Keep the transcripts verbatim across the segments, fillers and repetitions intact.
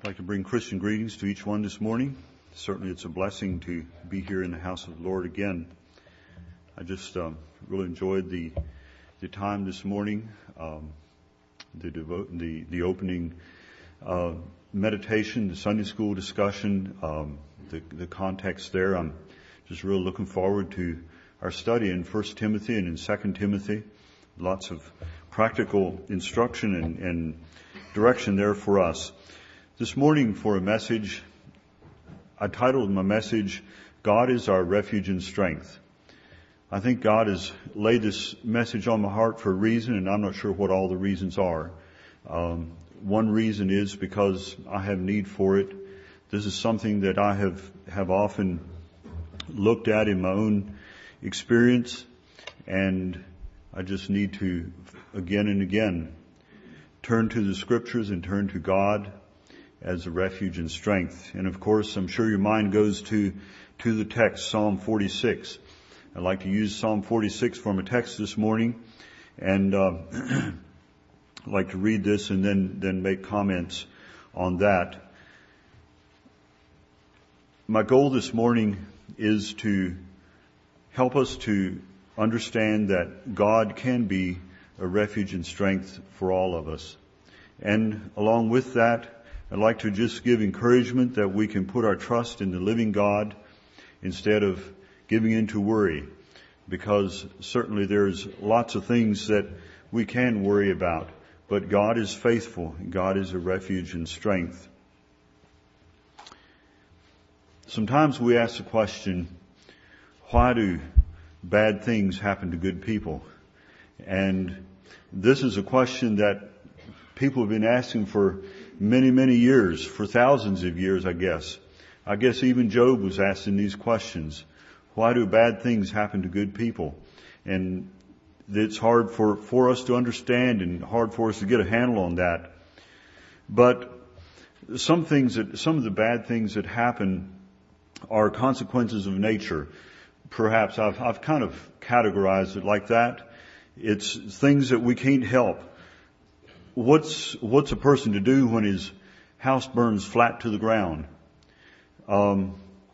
I'd like to bring Christian greetings to each one this morning. Certainly it's a blessing to be here in the house of the Lord again. I just um, really enjoyed the the time this morning, um, the, devo- the the opening uh, meditation, the Sunday school discussion, um, the, the context there. I'm just really looking forward to our study in First Timothy and in Second Timothy. Lots of practical instruction and, and direction there for us. This morning for a message, I titled my message, God is Our Refuge and Strength. I think God has laid this message on my heart for a reason, and I'm not sure what all the reasons are. Um, one reason is because I have need for it. This is something that I have, have often looked at in my own experience, and I just need to, again and again, turn to the Scriptures and turn to God as a refuge and strength. And of course, I'm sure your mind goes to, to the text, Psalm forty-six. I'd like to use Psalm forty-six for my text this morning, and uh, I'd like to read this and then, then make comments on that. My goal this morning is to help us to understand that God can be a refuge and strength for all of us. And along with that, I'd like to just give encouragement that we can put our trust in the living God instead of giving in to worry, because certainly there's lots of things that we can worry about, but God is faithful. God is a refuge and strength. Sometimes we ask the question, why do bad things happen to good people? And this is a question that people have been asking for many, many years, for thousands of years, I guess. I guess even Job was asking these questions. Why do bad things happen to good people? And it's hard for, for us to understand and hard for us to get a handle on that. But some things that, some of the bad things that happen are consequences of nature. Perhaps I've, I've kind of categorized it like that. It's things that we can't help. What's, what's a person to do when his house burns flat to the ground? Um,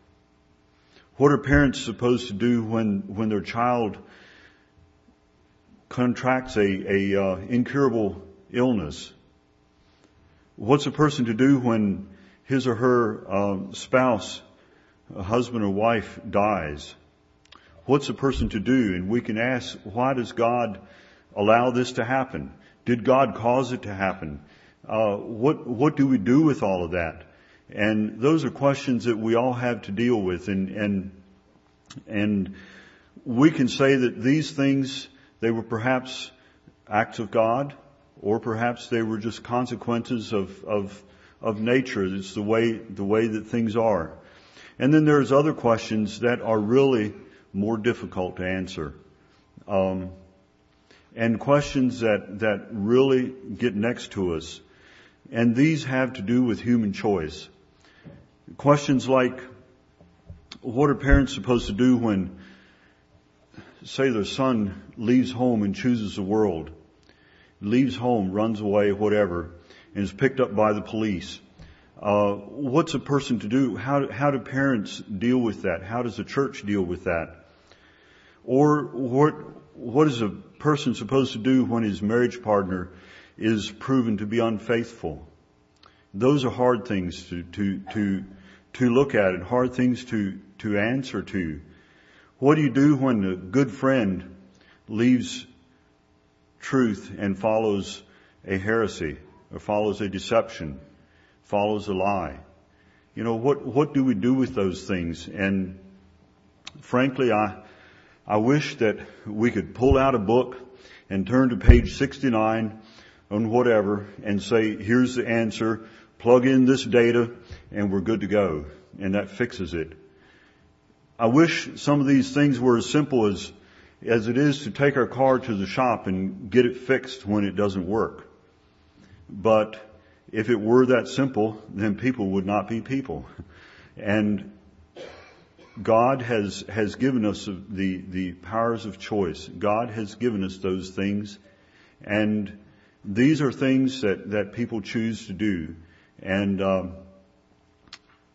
what are parents supposed to do when, when their child contracts a, a, uh, incurable illness? What's a person to do when his or her, um, spouse, a husband or wife dies? What's a person to do? And we can ask, why does God allow this to happen? Did God cause it to happen? Uh, what, what do we do with all of that? And those are questions that we all have to deal with. And, and, and we can say that these things, they were perhaps acts of God, or perhaps they were just consequences of, of, of nature. It's the way, the way that things are. And then there's other questions that are really more difficult to answer. Um, And questions that, that really get next to us. And these have to do with human choice. Questions like, what are parents supposed to do when, say, their son leaves home and chooses the world? Leaves home, runs away, whatever, and is picked up by the police. Uh, what's a person to do? How, how do parents deal with that? How does the church deal with that? Or what, what is a person supposed to do when his marriage partner is proven to be unfaithful? Those are hard things to, to, to, to look at and hard things to, to answer to. What do you do when a good friend leaves truth and follows a heresy or follows a deception, follows a lie? You know, what, what do we do with those things? And frankly, I, I wish that we could pull out a book and turn to page sixty-nine on whatever and say, here's the answer, plug in this data, and we're good to go. And that fixes it. I wish some of these things were as simple as, as it is to take our car to the shop and get it fixed when it doesn't work. But if it were that simple, then people would not be people. And God has, has given us the, the powers of choice. God has given us those things. And these are things that, that people choose to do. And, um,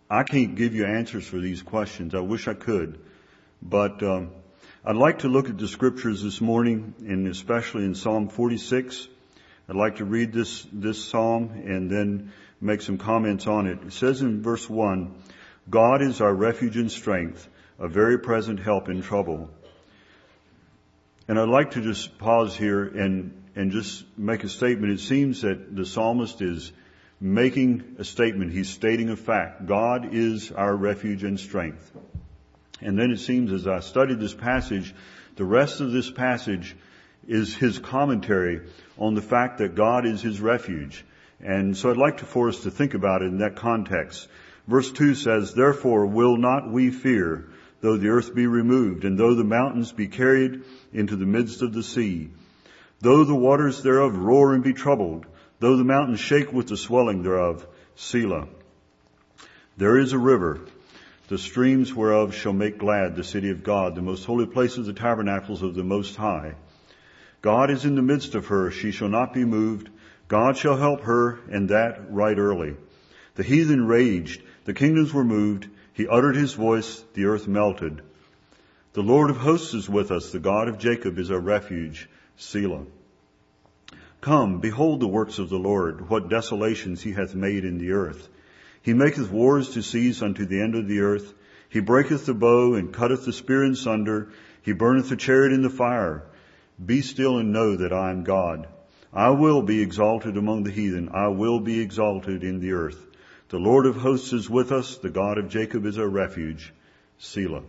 I can't give you answers for these questions. I wish I could. But um, I'd like to look at the scriptures this morning, and especially in Psalm forty-six. I'd like to read this, this psalm and then make some comments on it. It says in verse one, God is our refuge and strength, a very present help in trouble. And I'd like to just pause here and, and just make a statement. It seems that the psalmist is making a statement. He's stating a fact. God is our refuge and strength. And then it seems as I studied this passage, the rest of this passage is his commentary on the fact that God is his refuge. And so I'd like to, for us to think about it in that context. Verse two says, therefore will not we fear, though the earth be removed, and though the mountains be carried into the midst of the sea, though the waters thereof roar and be troubled, though the mountains shake with the swelling thereof. Selah. There is a river, the streams whereof shall make glad the city of God, the most holy place of the tabernacles of the Most High. God is in the midst of her, she shall not be moved. God shall help her, and that right early. The heathen raged, the kingdoms were moved. He uttered his voice, the earth melted. The Lord of hosts is with us, the God of Jacob is our refuge. Selah. Come, behold the works of the Lord, what desolations he hath made in the earth. He maketh wars to cease unto the end of the earth. He breaketh the bow, and cutteth the spear in sunder. He burneth the chariot in the fire. Be still and know that I am God. I will be exalted among the heathen. I will be exalted in the earth. The Lord of hosts is with us. The God of Jacob is our refuge. Selah.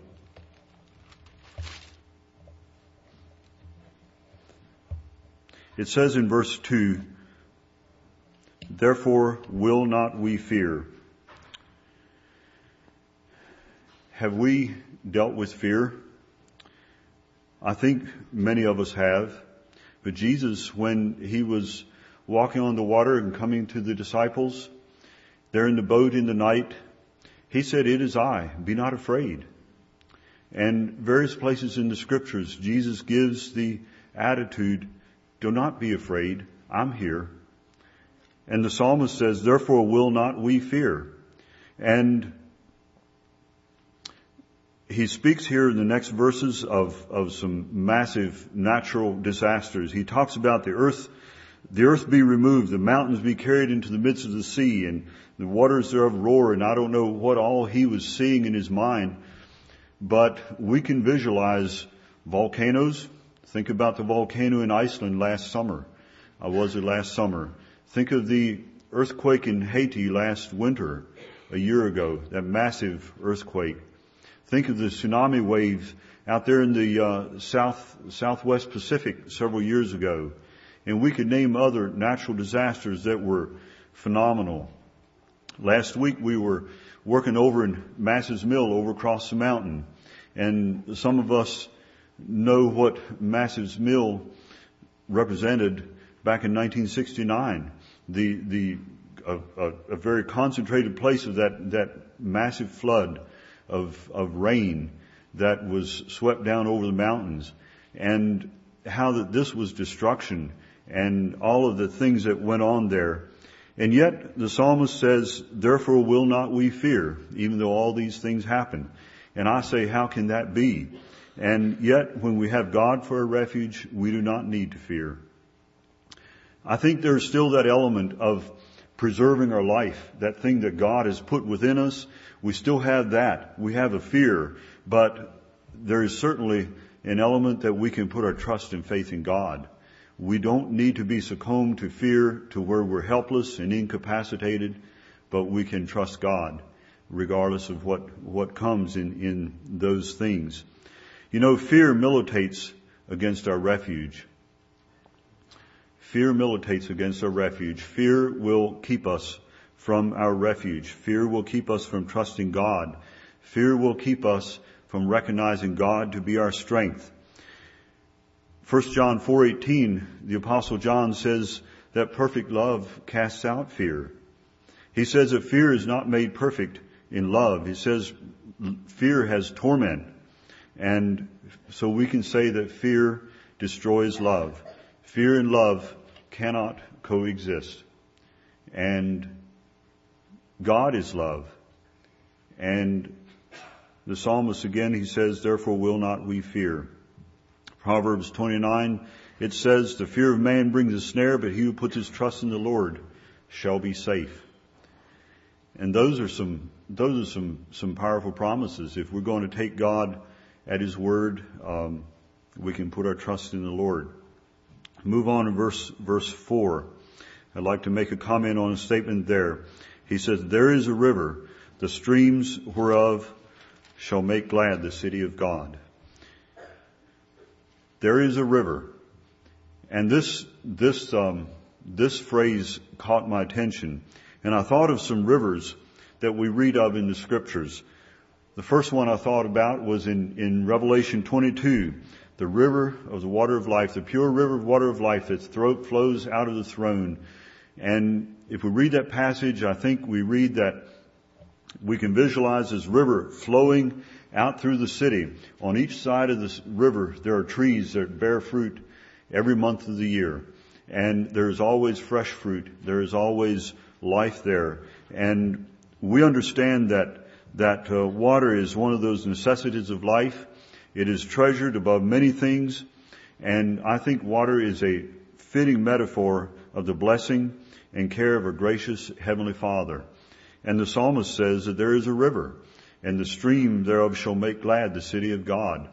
It says in verse two, therefore will not we fear. Have we dealt with fear? I think many of us have. But Jesus, when he was walking on the water and coming to the disciples, they're in the boat in the night, he said, it is I, be not afraid. And various places in the scriptures, Jesus gives the attitude, do not be afraid, I'm here. And the psalmist says, therefore will not we fear. And he speaks here in the next verses of, of some massive natural disasters. He talks about the earth, the earth be removed, the mountains be carried into the midst of the sea, and the waters thereof roar, and I don't know what all he was seeing in his mind, but we can visualize volcanoes. Think about the volcano in Iceland last summer. I was there last summer. Think of the earthquake in Haiti last winter, a year ago, that massive earthquake. Think of the tsunami waves out there in the uh, south southwest Pacific several years ago. And we could name other natural disasters that were phenomenal. Last week we were working over in Mass's Mill over across the mountain. And some of us know what Mass's Mill represented back in nineteen sixty-nine. The, the, a, a, a very concentrated place of that, that massive flood of, of rain that was swept down over the mountains, and how that this was destruction and all of the things that went on there. And yet the psalmist says, therefore will not we fear, even though all these things happen. And I say, how can that be? And yet when we have God for a refuge, we do not need to fear. I think there's still that element of preserving our life, that thing that God has put within us. We still have that. We have a fear, but there is certainly an element that we can put our trust and faith in God. We don't need to be succumbed to fear to where we're helpless and incapacitated, but we can trust God regardless of what, what comes in, in those things. You know, fear militates against our refuge. Fear militates against our refuge. Fear will keep us from our refuge. Fear will keep us from trusting God. Fear will keep us from recognizing God to be our strength. First John four eighteen, the Apostle John says that perfect love casts out fear. He says that fear is not made perfect in love. He says fear has torment. And so we can say that fear destroys love. Fear and love cannot coexist. And God is love. And the psalmist again, he says, therefore will not we fear. Proverbs twenty-nine, it says, the fear of man brings a snare, but he who puts his trust in the Lord shall be safe. And those are some, those are some, some powerful promises. If we're going to take God at His word, um, we can put our trust in the Lord. Move on to verse, verse four. I'd like to make a comment on a statement there. He says, there is a river, the streams whereof shall make glad the city of God. There is a river. And this, this, um, this phrase caught my attention. And I thought of some rivers that we read of in the scriptures. The first one I thought about was in, in Revelation twenty-two. The river of the water of life, the pure river of water of life that thro- flows out of the throne. And if we read that passage, I think we read that we can visualize this river flowing out through the city. On each side of this river, there are trees that bear fruit every month of the year. And there's always fresh fruit. There is always life there. And we understand that, that uh, water is one of those necessities of life. It is treasured above many things. And I think water is a fitting metaphor of the blessing and care of a gracious Heavenly Father. And the psalmist says that there is a river, and the stream thereof shall make glad the city of God.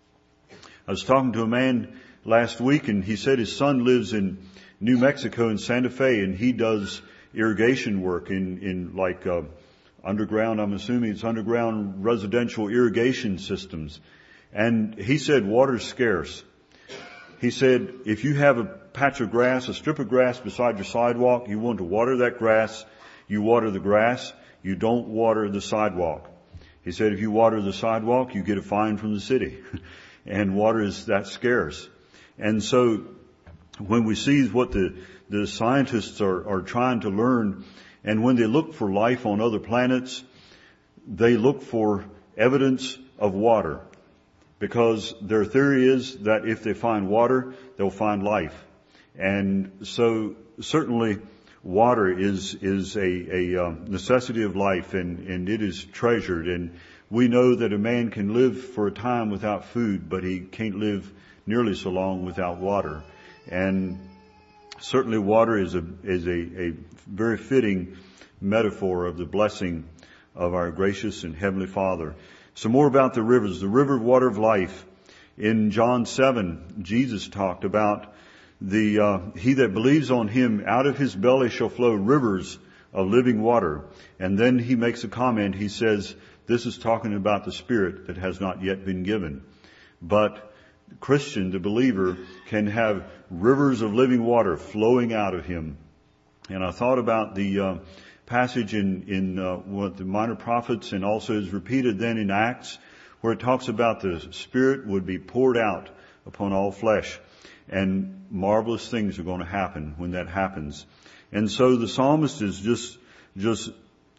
I was talking to a man last week, and he said his son lives in New Mexico in Santa Fe, and he does irrigation work in, in like uh, underground, I'm assuming it's underground residential irrigation systems. And he said water's scarce. He said if you have a patch of grass, a strip of grass beside your sidewalk, you want to water that grass, you water the grass, you don't water the sidewalk. He said if you water the sidewalk, you get a fine from the city. And water is that scarce. And so when we see what the, the scientists are, are trying to learn, and when they look for life on other planets, they look for evidence of water. Because their theory is that if they find water, they'll find life. And so certainly water is, is a, a um, necessity of life, and, and it is treasured. And we know that a man can live for a time without food, but he can't live nearly so long without water. And certainly water is a, is a, a very fitting metaphor of the blessing of our gracious and Heavenly Father. Some more about the rivers. The river of water of life. In John seven, Jesus talked about the, uh, he that believes on him, out of his belly shall flow rivers of living water. And then he makes a comment. He says, this is talking about the Spirit that has not yet been given. But the Christian, the believer, can have rivers of living water flowing out of him. And I thought about the, uh, passage in, in, uh, what the minor prophets, and also is repeated then in Acts, where it talks about the Spirit would be poured out upon all flesh. And marvelous things are going to happen when that happens. And so the psalmist is just, just,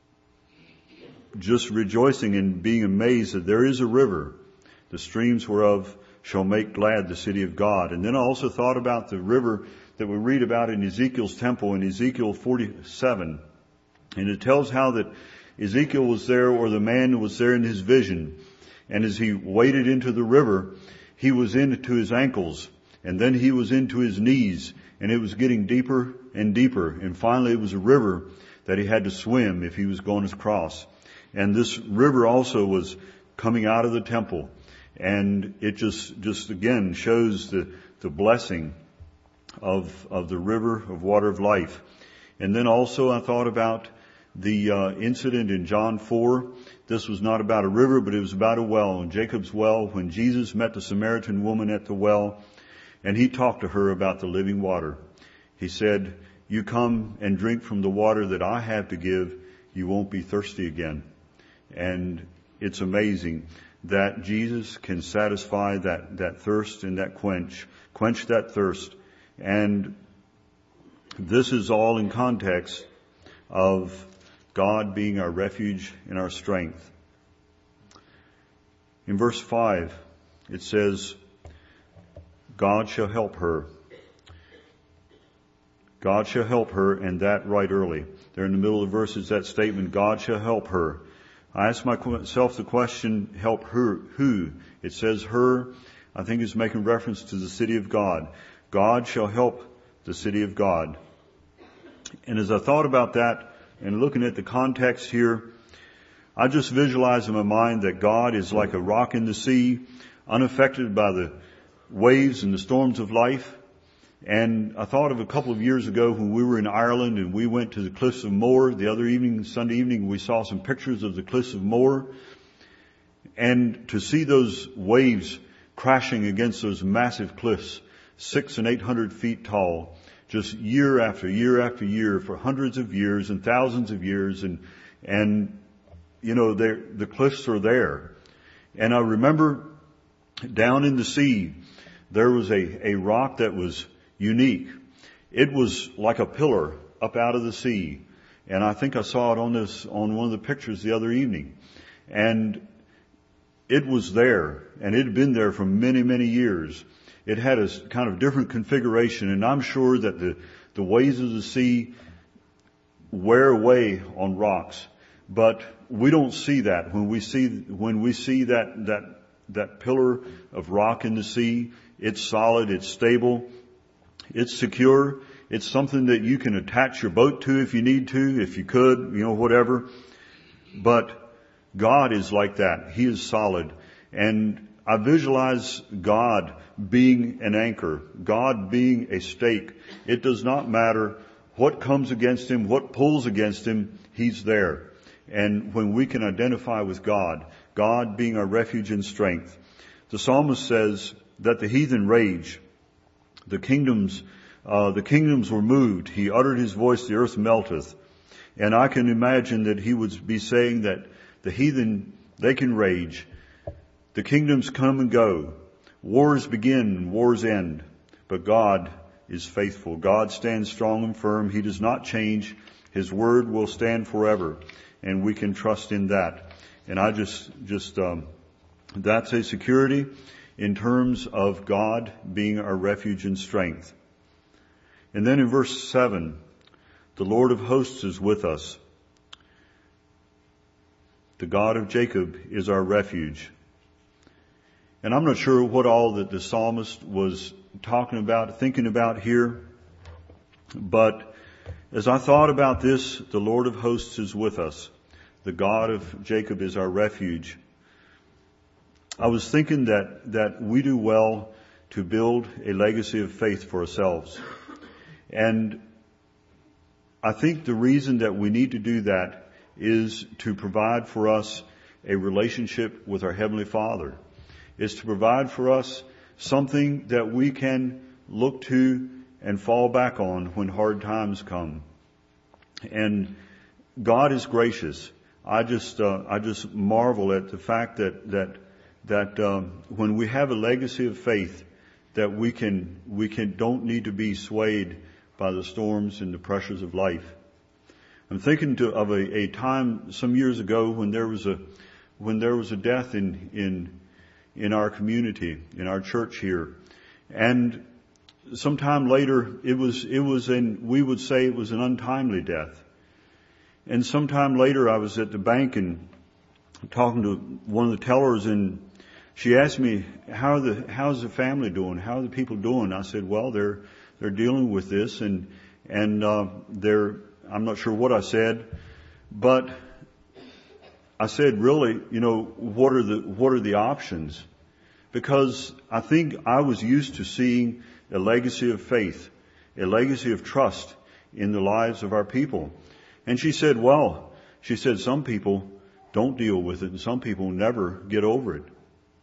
just rejoicing and being amazed that there is a river, the streams whereof shall make glad the city of God. And then I also thought about the river that we read about in Ezekiel's temple in Ezekiel forty-seven. And it tells how that Ezekiel was there, or the man was there in his vision. And as he waded into the river, he was into his ankles, and then he was into his knees, and it was getting deeper and deeper. And finally it was a river that he had to swim if he was going across. And this river also was coming out of the temple. And it just, just again shows the, the blessing of, of the river of water of life. And then also I thought about the uh, incident in John four. This was not about a river, but it was about a well, Jacob's well, when Jesus met the Samaritan woman at the well, and he talked to her about the living water. He said, you come and drink from the water that I have to give, you won't be thirsty again. And it's amazing that Jesus can satisfy that, that thirst and that quench, quench that thirst. And this is all in context of God being our refuge and our strength. In verse five, it says, God shall help her. God shall help her, and that right early. There in the middle of the verse is that statement, God shall help her. I ask myself the question, help her, who? It says her, I think it's making reference to the city of God. God shall help the city of God. And as I thought about that and looking at the context here, I just visualize in my mind that God is like a rock in the sea, unaffected by the waves and the storms of life. And I thought of a couple of years ago when we were in Ireland and we went to the Cliffs of Moher. The other evening, Sunday evening, we saw some pictures of the Cliffs of Moher. And to see those waves crashing against those massive cliffs, six and eight hundred feet tall, just year after year after year for hundreds of years and thousands of years. And, and, you know, the cliffs are there. And I remember down in the sea, there was a, a rock that was unique. It was like a pillar up out of the sea. And I think I saw it on this, on one of the pictures the other evening. And it was there, and it had been there for many, many years. It had a kind of different configuration, and I'm sure that the, the waves of the sea wear away on rocks. But we don't see that. When we see, when we see that, that, that pillar of rock in the sea, it's solid, it's stable, it's secure, it's something that you can attach your boat to if you need to, if you could, you know, whatever. But God is like that. He is solid. And I visualize God being an anchor, God being a stake. It does not matter what comes against him, what pulls against him, he's there. And when we can identify with God, God being our refuge and strength. The psalmist says that the heathen rage, the kingdoms, uh, the kingdoms were moved. He uttered his voice, the earth melteth. And I can imagine that he would be saying that the heathen, they can rage. The kingdoms come and go. Wars begin and wars end. But God is faithful. God stands strong and firm. He does not change. His word will stand forever. And we can trust in that. And I just, just, um, that's a security in terms of God being our refuge and strength. And then in verse seven, the Lord of hosts is with us. The God of Jacob is our refuge. And I'm not sure what all that the psalmist was talking about, thinking about here. But as I thought about this, the Lord of hosts is with us. The God of Jacob is our refuge. I was thinking that, that we do well to build a legacy of faith for ourselves. And I think the reason that we need to do that is to provide for us a relationship with our Heavenly Father. Is to provide for us something that we can look to and fall back on when hard times come. And God is gracious. I just, uh, I just marvel at the fact that, that, that, um, when we have a legacy of faith, that we can, we can, don't need to be swayed by the storms and the pressures of life. I'm thinking to, of a, a time some years ago when there was a, when there was a death in, in, in our community, in our church here. And sometime later, it was, it was an, we would say it was an untimely death. And sometime later, I was at the bank and talking to one of the tellers, and she asked me, how are the, how's the family doing? How are the people doing? I said, well, they're, they're dealing with this, and, and, uh, they're, I'm not sure what I said, but I said, really, you know, what are the, what are the options? Because I think I was used to seeing a legacy of faith, a legacy of trust in the lives of our people. And she said, well, she said, some people don't deal with it and some people never get over it.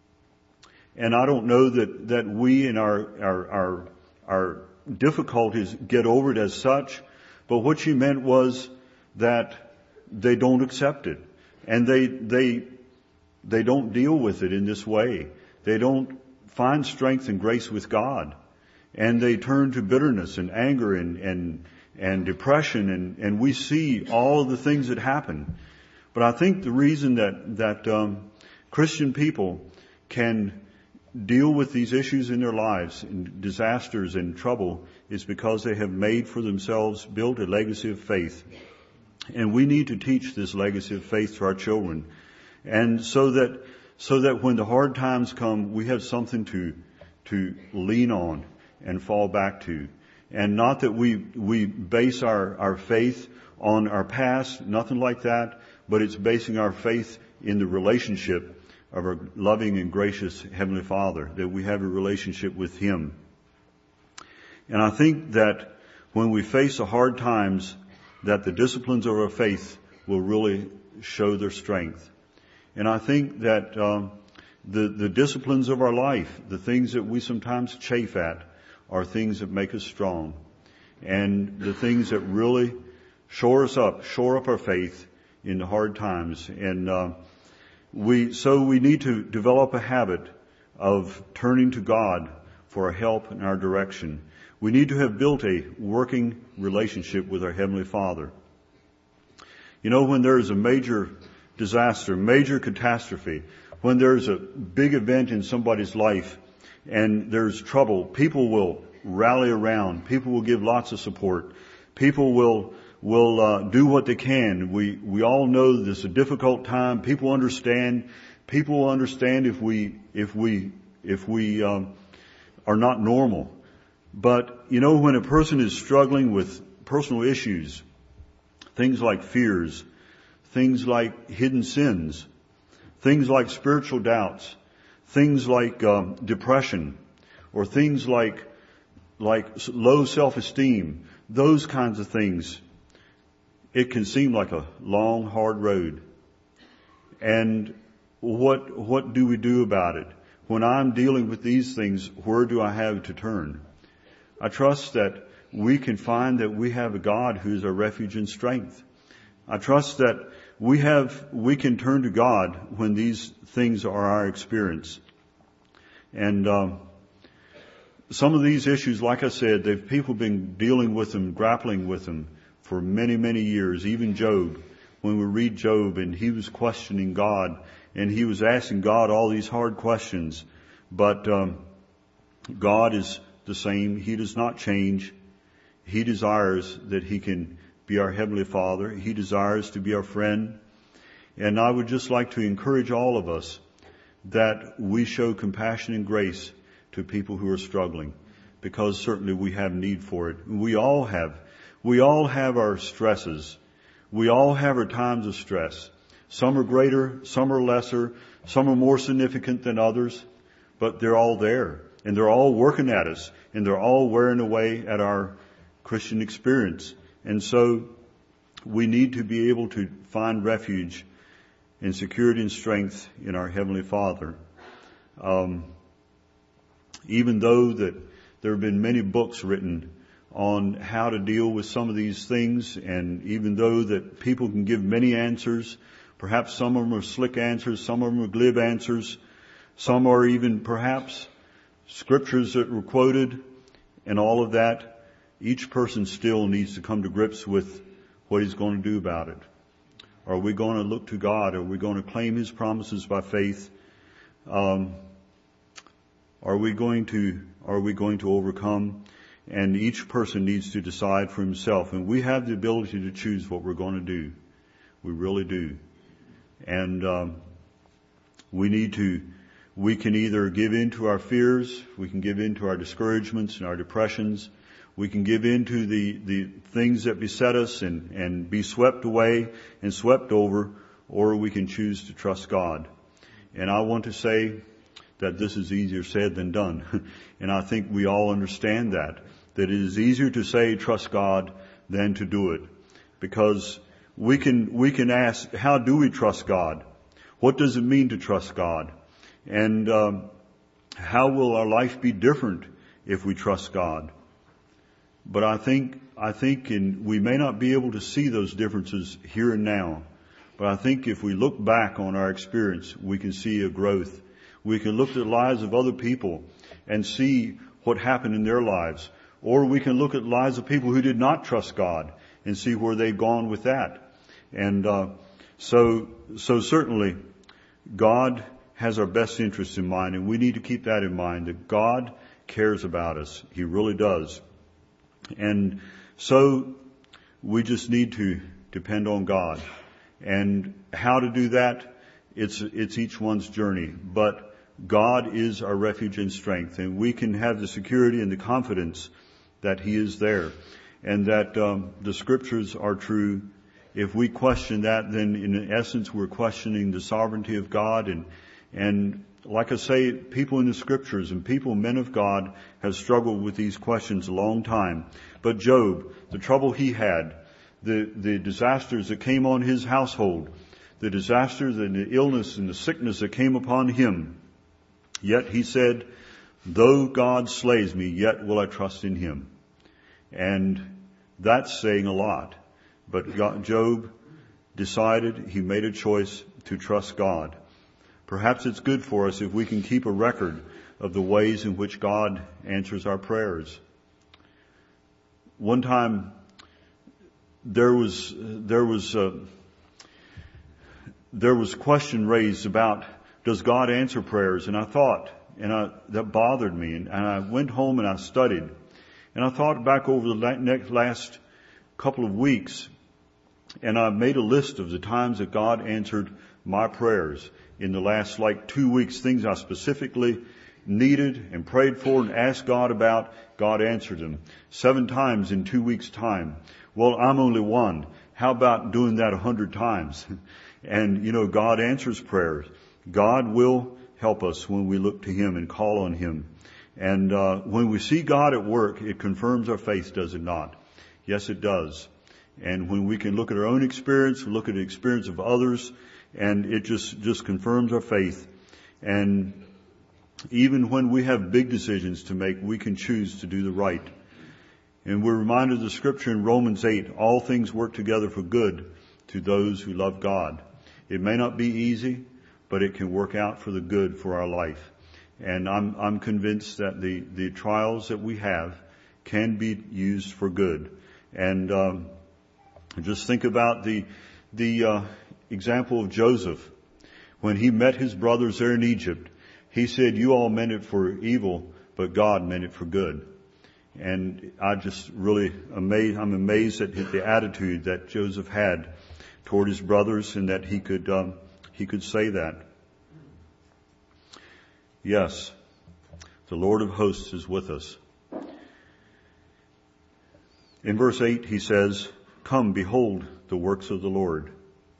And I don't know that, that we in our, our, our, our difficulties get over it as such, but what she meant was that they don't accept it. And they, they, they don't deal with it in this way. They don't find strength and grace with God. And they turn to bitterness and anger and, and, and depression, and, and we see all of the things that happen. But I think the reason that, that, um, Christian people can deal with these issues in their lives, in disasters and trouble, is because they have made for themselves, built a legacy of faith. And we need to teach this legacy of faith to our children. And so that, so that when the hard times come, we have something to, to lean on and fall back to. And not that we, we base our, our faith on our past, nothing like that, but it's basing our faith in the relationship of our loving and gracious Heavenly Father, that we have a relationship with Him. And I think that when we face the hard times, that the disciplines of our faith will really show their strength. And I think that um, the, the disciplines of our life, the things that we sometimes chafe at, are things that make us strong. And the things that really shore us up, shore up our faith in the hard times. And uh, we so we need to develop a habit of turning to God for our help and our direction. We need to have built a working relationship with our Heavenly Father. You know, when there is a major disaster, major catastrophe, when there's a big event in somebody's life and there's trouble, people will rally around. People will give lots of support. People will will uh, do what they can. We we all know this is a difficult time. People understand. People will understand if we if we if we um, are not normal. But you know, when a person is struggling with personal issues, things like fears, things like hidden sins, things like spiritual doubts, things like um, depression, or things like like low self-esteem, those kinds of things, it can seem like a long, hard road. And what what do we do about it? When I'm dealing with these things, where do I have to turn? I trust that we can find that we have a God who is our refuge and strength. I trust that we have, we can turn to God when these things are our experience. And um, some of these issues, like I said, they've people been dealing with them, grappling with them for many, many years. Even Job, when we read Job, and he was questioning God, and he was asking God all these hard questions. But um, God is the same. He does not change. He desires that He can be our Heavenly Father. He desires to be our friend. And I would just like to encourage all of us that we show compassion and grace to people who are struggling, because certainly we have need for it. We all have. We all have our stresses. We all have our times of stress. Some are greater, some are lesser, some are more significant than others, but they're all there. And they're all working at us, and they're all wearing away at our Christian experience. And so we need to be able to find refuge and security and strength in our Heavenly Father. Um, even though that there have been many books written on how to deal with some of these things, and even though that people can give many answers, perhaps some of them are slick answers, some of them are glib answers, some are even perhaps scriptures that were quoted and all of that, each person still needs to come to grips with what he's going to do about it. Are we going to look to God? Are we going to claim His promises by faith? Um, are we going to, are we going to overcome? And each person needs to decide for himself. And we have the ability to choose what we're going to do. We really do. And um, we need to We can either give in to our fears, we can give in to our discouragements and our depressions, we can give in to the, the things that beset us and, and be swept away and swept over, or we can choose to trust God. And I want to say that this is easier said than done. And I think we all understand that, that it is easier to say trust God than to do it. Because we can, we can ask, how do we trust God? What does it mean to trust God? And um, how will our life be different if we trust God? But I think I think in, we may not be able to see those differences here and now. But I think if we look back on our experience, we can see a growth. We can look at the lives of other people and see what happened in their lives. Or we can look at the lives of people who did not trust God and see where they've gone with that. And uh, so so certainly God has our best interests in mind, and we need to keep that in mind, that God cares about us. He really does. And so we just need to, depend on God. And how to do that, it's, it's each one's journey. But God is our refuge and strength, and we can have the security and the confidence that He is there, and that um, the Scriptures are true. If we question that, then in essence we're questioning the sovereignty of God. And and like I say, people in the Scriptures and people, men of God, have struggled with these questions a long time. But Job, the trouble he had, the the disasters that came on his household, the disasters and the illness and the sickness that came upon him, yet he said, though God slays me, yet will I trust in Him. And that's saying a lot. But God, Job decided, he made a choice to trust God. Perhaps it's good for us if we can keep a record of the ways in which God answers our prayers. One time, there was, there was, uh, there was question raised about, does God answer prayers? And I thought, and I, that bothered me. And, and I went home and I studied. And I thought back over the next, last couple of weeks, and I made a list of the times that God answered my prayers in the last like two weeks, things I specifically needed and prayed for and asked God about. God answered them seven times in two weeks' time. Well, I'm only one. How about doing that a hundred times? And, you know, God answers prayers. God will help us when we look to Him and call on Him. And uh when we see God at work, it confirms our faith, does it not? Yes, it does. And when we can look at our own experience, look at the experience of others, and it just, just confirms our faith. And even when we have big decisions to make, we can choose to do the right. And we're reminded of the Scripture in Romans eight, all things work together for good to those who love God. It may not be easy, but it can work out for the good for our life. And I'm, I'm convinced that the, the trials that we have can be used for good. And, um, just think about the, the, uh, example of Joseph. When he met his brothers there in Egypt, he said, you all meant it for evil, but God meant it for good. And I just really amazed, I'm amazed at the attitude that Joseph had toward his brothers, and that he could, um, he could say that. Yes, the Lord of hosts is with us. In verse eight, he says, come, behold the works of the Lord.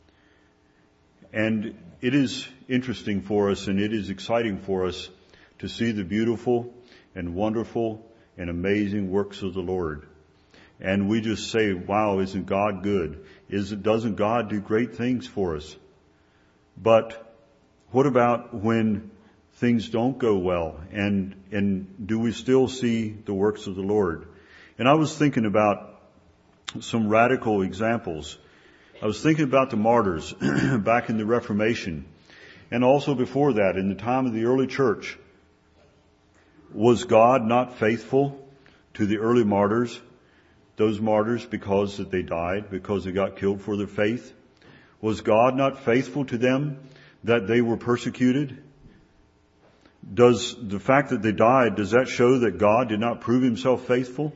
And it is interesting for us, and it is exciting for us to see the beautiful and wonderful and amazing works of the Lord. And we just say, wow, isn't God good? Is it, doesn't God do great things for us? But what about when things don't go well? And, and do we still see the works of the Lord? And I was thinking about some radical examples. I was thinking about the martyrs back in the Reformation, and also before that, in the time of the early church. Was God not faithful to the early martyrs? Those martyrs because that they died, because they got killed for their faith? Was God not faithful to them that they were persecuted? Does the fact that they died, does that show that God did not prove Himself faithful?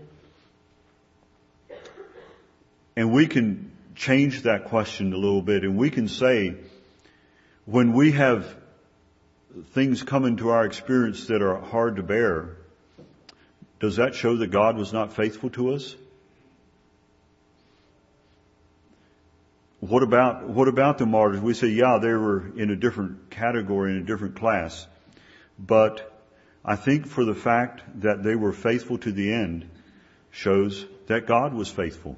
And we can change that question a little bit, and we can say, when we have things come into our experience that are hard to bear, does that show that God was not faithful to us? What about, what about the martyrs? We say, yeah, they were in a different category, in a different class. But I think for the fact that they were faithful to the end shows that God was faithful.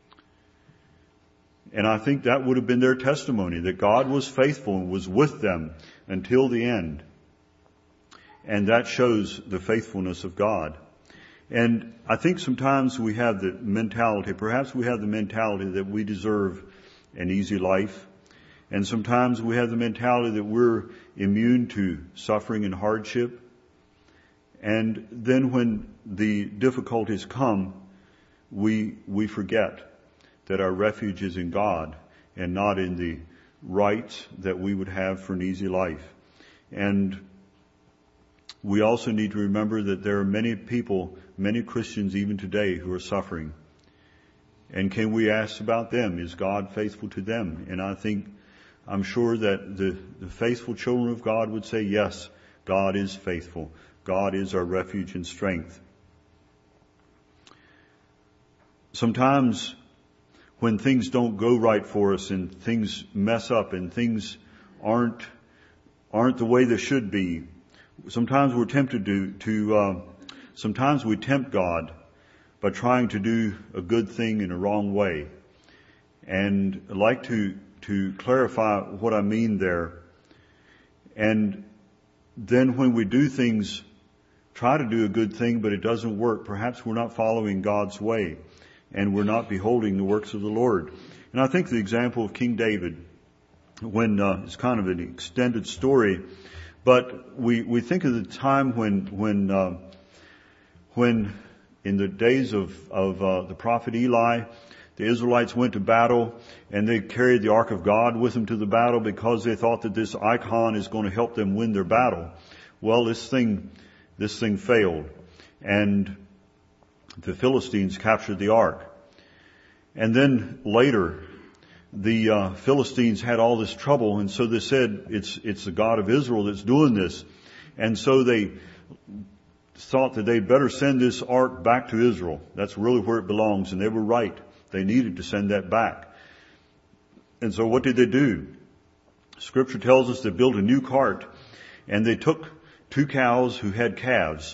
And I think that would have been their testimony, that God was faithful and was with them until the end. And that shows the faithfulness of God. And I think sometimes we have the mentality, perhaps we have the mentality that we deserve an easy life. And sometimes we have the mentality that we're immune to suffering and hardship. And then when the difficulties come, we, we forget that our refuge is in God and not in the rights that we would have for an easy life. And we also need to remember that there are many people, many Christians even today, who are suffering. And can we ask about them? Is God faithful to them? And I think, I'm sure that the, the faithful children of God would say, yes, God is faithful. God is our refuge and strength. Sometimes when things don't go right for us and things mess up and things aren't aren't the way they should be, sometimes we're tempted to, to uh, sometimes we tempt God by trying to do a good thing in a wrong way. And I'd like to, to clarify what I mean there. And then when we do things, try to do a good thing, but it doesn't work, perhaps we're not following God's way and we're not beholding the works of the Lord. And I think the example of King David, when uh, it's kind of an extended story, but we, we think of the time when, when, uh, when in the days of, of uh, the prophet Eli, the Israelites went to battle and they carried the ark of God with them to the battle because they thought that this icon is going to help them win their battle. Well, this thing, this thing failed, and the Philistines captured the ark. And then later, the uh, Philistines had all this trouble, and so they said, it's it's the God of Israel that's doing this. And so they thought that they better send this ark back to Israel. That's really where it belongs, and they were right. They needed to send that back. And so what did they do? Scripture tells us they built a new cart, and they took two cows who had calves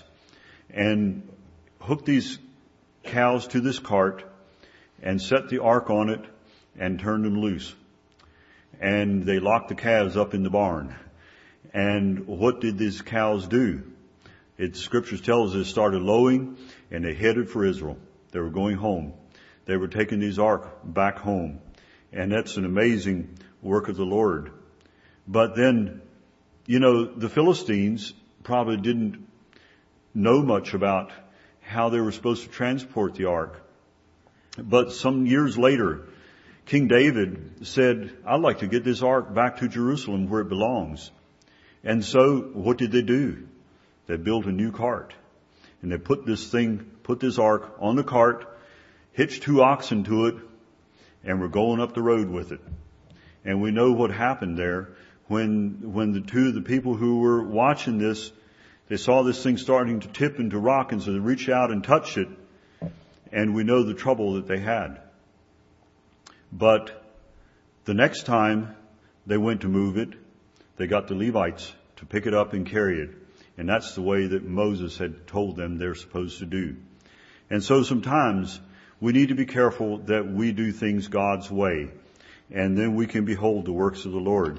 and hooked these cows to this cart and set the ark on it and turned them loose. And they locked the calves up in the barn. And what did these cows do? It, scriptures tell us they started lowing and they headed for Israel. They were going home. They were taking these ark back home. And that's an amazing work of the Lord. But then, you know, the Philistines probably didn't know much about how they were supposed to transport the ark. But some years later, King David said, I'd like to get this ark back to Jerusalem where it belongs. And so what did they do? They built a new cart. And they put this thing, put this ark on the cart, hitched two oxen to it, and were going up the road with it. And we know what happened there when, when the two of the people who were watching this, they saw this thing starting to tip and to rock, and so they reached out and touched it. And we know the trouble that they had. But the next time they went to move it, they got the Levites to pick it up and carry it. And that's the way that Moses had told them they're supposed to do. And so sometimes we need to be careful that we do things God's way. And then we can behold the works of the Lord.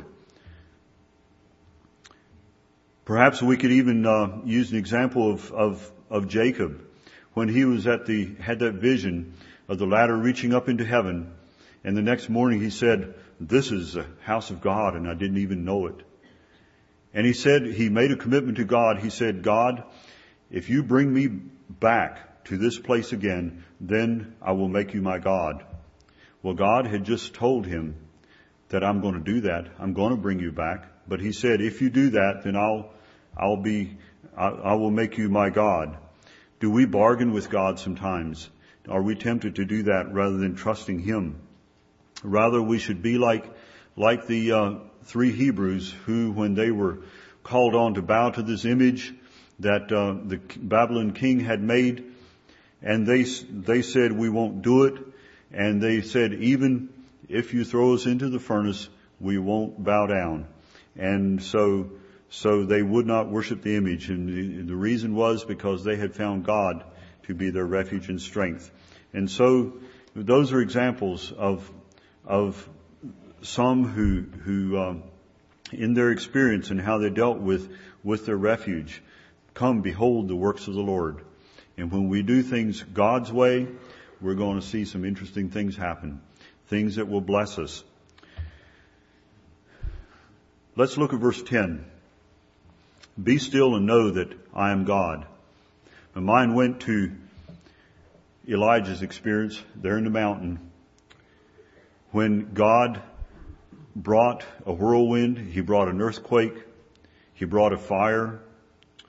Perhaps we could even uh, use an example of, of, of Jacob. When he was at the, had that vision of the ladder reaching up into heaven. And the next morning he said, this is the house of God, and I didn't even know it. And he said, he made a commitment to God. He said, God, if you bring me back to this place again, then I will make you my God. Well, God had just told him that I'm going to do that. I'm going to bring you back. But he said, if you do that, then I'll, I'll be, I, I will make you my God. Do we bargain with God sometimes? Are we tempted to do that rather than trusting Him? Rather, we should be like, like the uh, three Hebrews who, when they were called on to bow to this image that uh, the Babylon king had made, and they they said, we won't do it. And they said, even if you throw us into the furnace, we won't bow down. And so, so they would not worship the image. And the, the reason was because they had found God to be their refuge and strength. And so those are examples of, of some who, who, um, in their experience and how they dealt with, with their refuge, come behold the works of the Lord. And when we do things God's way, we're going to see some interesting things happen. Things that will bless us. Let's look at verse ten. Be still and know that I am God. My mind went to Elijah's experience there in the mountain when God brought a whirlwind, He brought an earthquake, He brought a fire,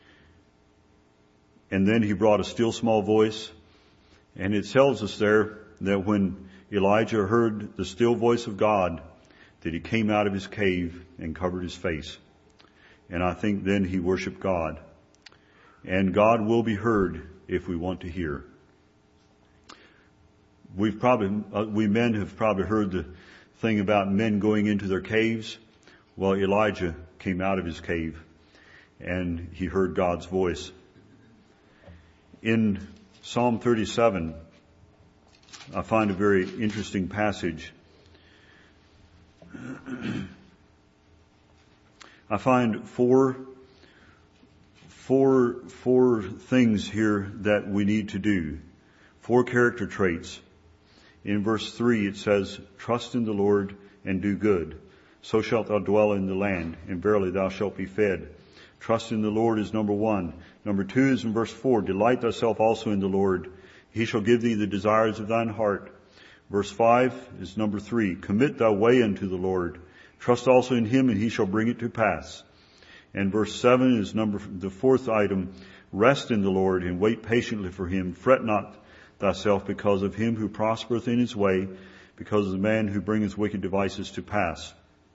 and then He brought a still small voice. And it tells us there that when Elijah heard the still voice of God, that he came out of his cave and covered his face. And I think then he worshiped God. And God will be heard if we want to hear. We've probably, uh, we men have probably heard the thing about men going into their caves. Well, Elijah came out of his cave and he heard God's voice. In Psalm thirty-seven, I find a very interesting passage. I find four, four, four things here that we need to do. Four character traits. In verse three it says, trust in the Lord and do good. So shalt thou dwell in the land, and verily thou shalt be fed. Trust in the Lord is number one. Number two is in verse four, delight thyself also in the Lord. He shall give thee the desires of thine heart. Verse five is number three, commit thy way unto the Lord. Trust also in him, and he shall bring it to pass. And verse seven is number, the fourth item, rest in the Lord and wait patiently for him. Fret not thyself because of him who prospereth in his way, because of the man who bringeth wicked devices to pass.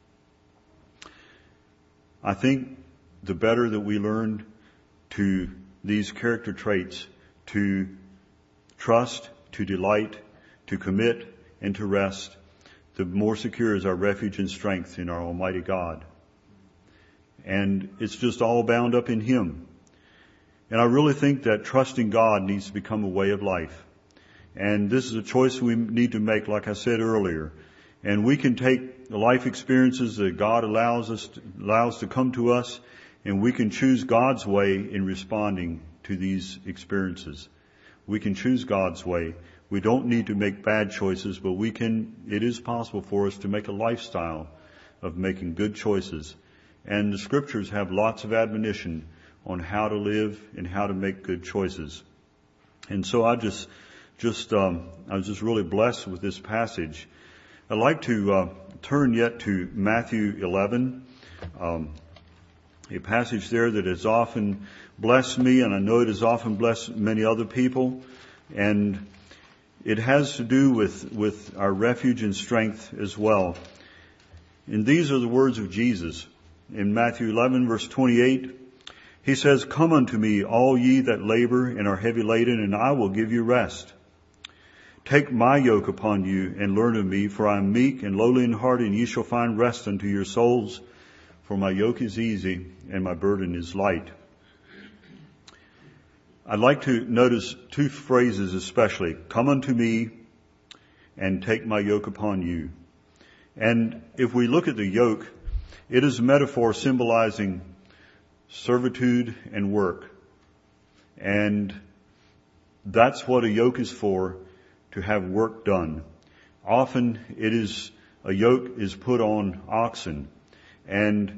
I think the better that we learn to these character traits, to trust, to delight, to commit, and to rest, the more secure is our refuge and strength in our Almighty God. And it's just all bound up in him. And I really think that trusting God needs to become a way of life. And this is a choice we need to make, like I said earlier. And we can take the life experiences that God allows us to, allows to come to us, and we can choose God's way in responding to these experiences. We can choose God's way. We don't need to make bad choices, but we can, it is possible for us to make a lifestyle of making good choices. And the scriptures have lots of admonition on how to live and how to make good choices. And so I just, just, um, I was just really blessed with this passage. I'd like to uh, turn yet to Matthew eleven, um, a passage there that has often blessed me, and I know it has often blessed many other people. And it has to do with, with our refuge and strength as well. And these are the words of Jesus. In Matthew eleven, verse twenty-eight, he says, come unto me, all ye that labor and are heavy laden, and I will give you rest. Take my yoke upon you and learn of me, for I am meek and lowly in heart, and ye shall find rest unto your souls. For my yoke is easy and my burden is light. I'd like to notice two phrases especially. Come unto me and take my yoke upon you. And if we look at the yoke, it is a metaphor symbolizing servitude and work. And that's what a yoke is for, to have work done. Often it is, a yoke is put on oxen. And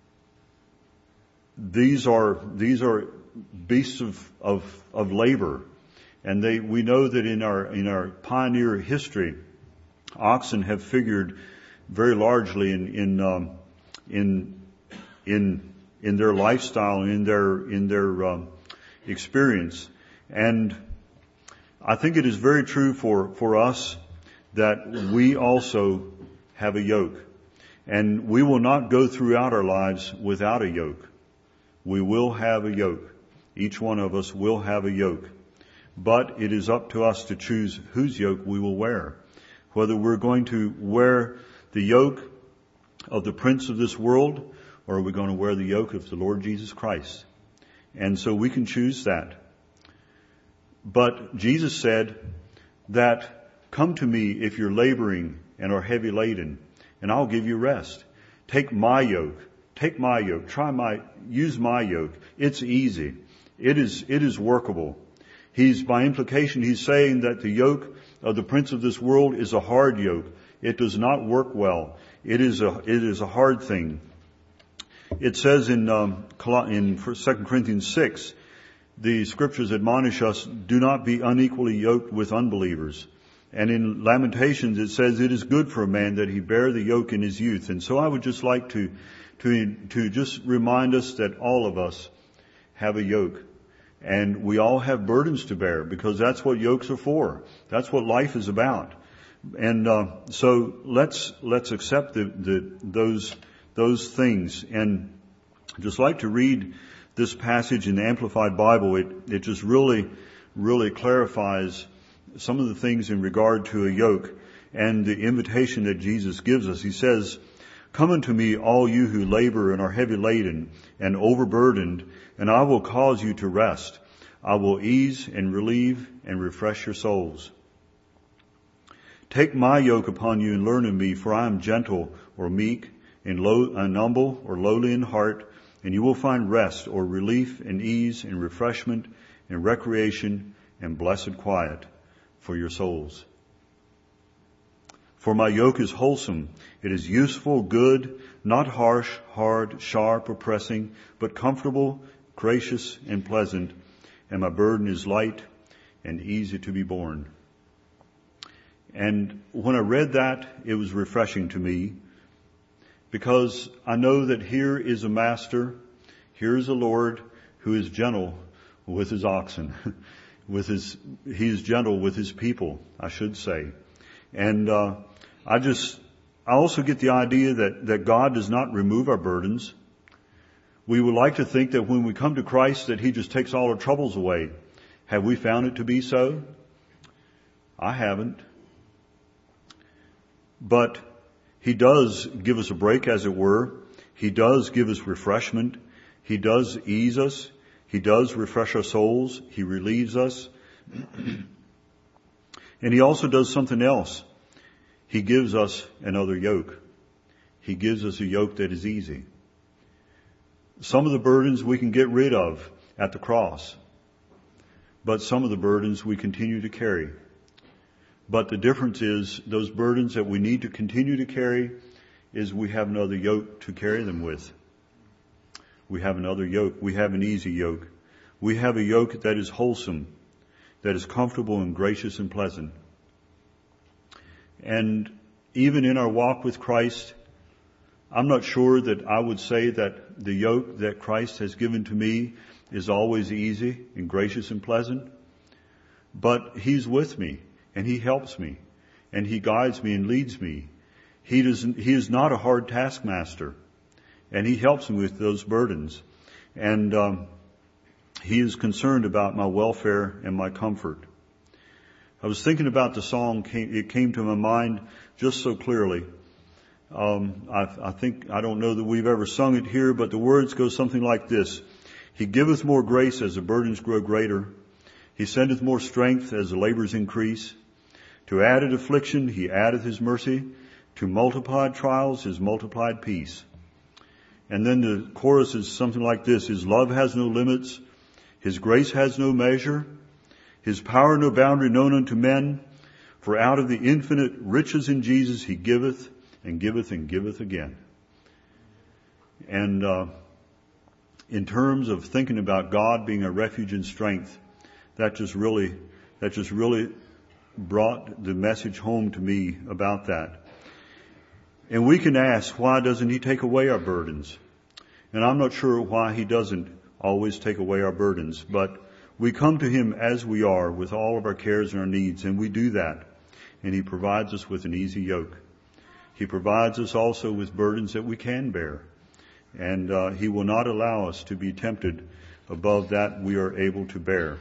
these are, these are beasts of, of, of labor. And they, we know that in our, in our pioneer history, oxen have figured very largely in, in, um, in, in, in their lifestyle, in their, in their, um, experience. And I think it is very true for, for us that we also have a yoke. And we will not go throughout our lives without a yoke. We will have a yoke. Each one of us will have a yoke. But it is up to us to choose whose yoke we will wear. Whether we're going to wear the yoke of the prince of this world, or are we going to wear the yoke of the Lord Jesus Christ? And so we can choose that. But Jesus said that, come to me if you're laboring and are heavy laden, and I'll give you rest. Take my yoke. Take my yoke. Try my, use my yoke. It's easy. It is, it is workable. He's, by implication, he's saying that the yoke of the prince of this world is a hard yoke. It does not work well. It is a, it is a hard thing. It says in, um, in Second Corinthians six, the scriptures admonish us, do not be unequally yoked with unbelievers. And in Lamentations it says, it is good for a man that he bear the yoke in his youth. And so I would just like to, to, to just remind us that all of us have a yoke. And we all have burdens to bear because that's what yokes are for. That's what life is about. And uh, so let's let's accept the, the, those those things. And I'd just like to read this passage in the Amplified Bible. It it just really really clarifies some of the things in regard to a yoke and the invitation that Jesus gives us. He says, "Come unto me, all you who labor and are heavy laden and overburdened, and I will cause you to rest. I will ease and relieve and refresh your souls. Take my yoke upon you and learn of me, for I am gentle or meek and, low, and humble or lowly in heart, and you will find rest or relief and ease and refreshment and recreation and blessed quiet for your souls. For my yoke is wholesome. It is useful, good, not harsh, hard, sharp, or pressing, but comfortable, gracious, and pleasant. And my burden is light and easy to be borne." And when I read that, it was refreshing to me because I know that here is a master, here is a Lord who is gentle with his oxen, with his, he is gentle with his people, I should say. And, uh, I just, I also get the idea that, that God does not remove our burdens. We would like to think that when we come to Christ that he just takes all our troubles away. Have we found it to be so? I haven't. But he does give us a break, as it were. He does give us refreshment. He does ease us. He does refresh our souls. He relieves us. And he also does something else. He gives us another yoke. He gives us a yoke that is easy. Some of the burdens we can get rid of at the cross, but some of the burdens we continue to carry. But the difference is those burdens that we need to continue to carry is we have another yoke to carry them with. We have another yoke. We have an easy yoke. We have a yoke that is wholesome, that is comfortable and gracious and pleasant. And even in our walk with Christ, I'm not sure that I would say that the yoke that Christ has given to me is always easy and gracious and pleasant. But he's with me and he helps me and he guides me and leads me. He doesn't, he is not a hard taskmaster and he helps me with those burdens. And, um, he is concerned about my welfare and my comfort. I was thinking about the song. It came to my mind just so clearly. Um, I, I think, I don't know that we've ever sung it here, but the words go something like this. He giveth more grace as the burdens grow greater. He sendeth more strength as the labors increase. To added affliction, he addeth his mercy. To multiplied trials, his multiplied peace. And then the chorus is something like this. His love has no limits. His grace has no measure. His power no boundary known unto men. For out of the infinite riches in Jesus he giveth and giveth and giveth again. And uh, in terms of thinking about God being a refuge and strength, that just really, that just really brought the message home to me about that. And we can ask, why doesn't he take away our burdens? And I'm not sure why he doesn't always take away our burdens, but we come to him as we are with all of our cares and our needs, and we do that. And he provides us with an easy yoke. He provides us also with burdens that we can bear. And uh, he will not allow us to be tempted above that we are able to bear.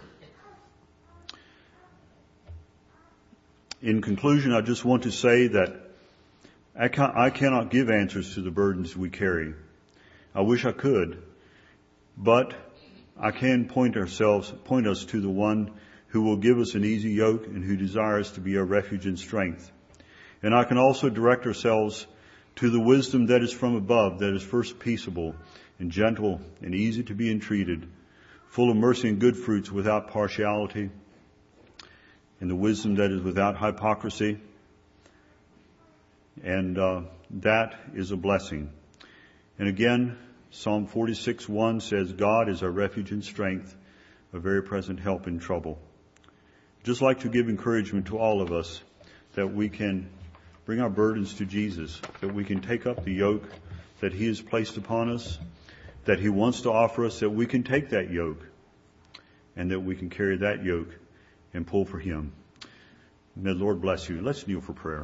In conclusion, I just want to say that I, can, I cannot give answers to the burdens we carry. I wish I could, but I can point ourselves, point us to the one who will give us an easy yoke and who desires to be our refuge and strength. And I can also direct ourselves to the wisdom that is from above, that is first peaceable and gentle and easy to be entreated, full of mercy and good fruits without partiality, and the wisdom that is without hypocrisy. And uh, that is a blessing. And again, Psalm forty-six one says, God is our refuge and strength, a very present help in trouble. Just like to give encouragement to all of us that we can bring our burdens to Jesus, that we can take up the yoke that he has placed upon us, that he wants to offer us, that we can take that yoke and that we can carry that yoke and pull for Him. May the Lord bless you. Let's kneel for prayer.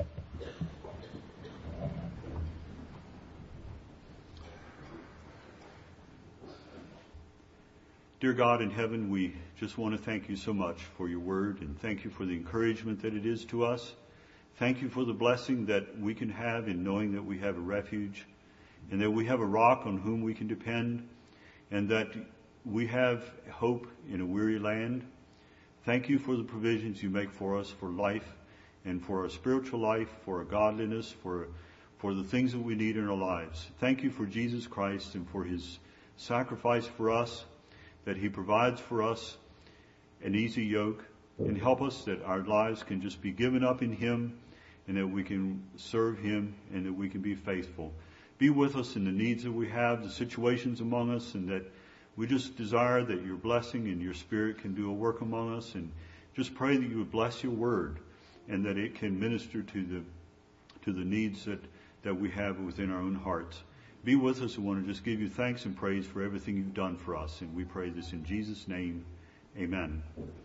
Dear God in heaven, we just want to thank you so much for your word, and thank you for the encouragement that it is to us. Thank you for the blessing that we can have in knowing that we have a refuge and that we have a rock on whom we can depend, and that we have hope in a weary land. Thank you for the provisions you make for us for life and for our spiritual life, for our godliness, for, for the things that we need in our lives. Thank you for Jesus Christ and for His sacrifice for us, that He provides for us an easy yoke, and help us that our lives can just be given up in Him, and that we can serve Him, and that we can be faithful. Be with us in the needs that we have, the situations among us, and that we just desire that your blessing and your Spirit can do a work among us, and just pray that you would bless your word and that it can minister to the to the needs that, that we have within our own hearts. Be with us. We want to just give you thanks and praise for everything you've done for us, and we pray this in Jesus' name. Amen.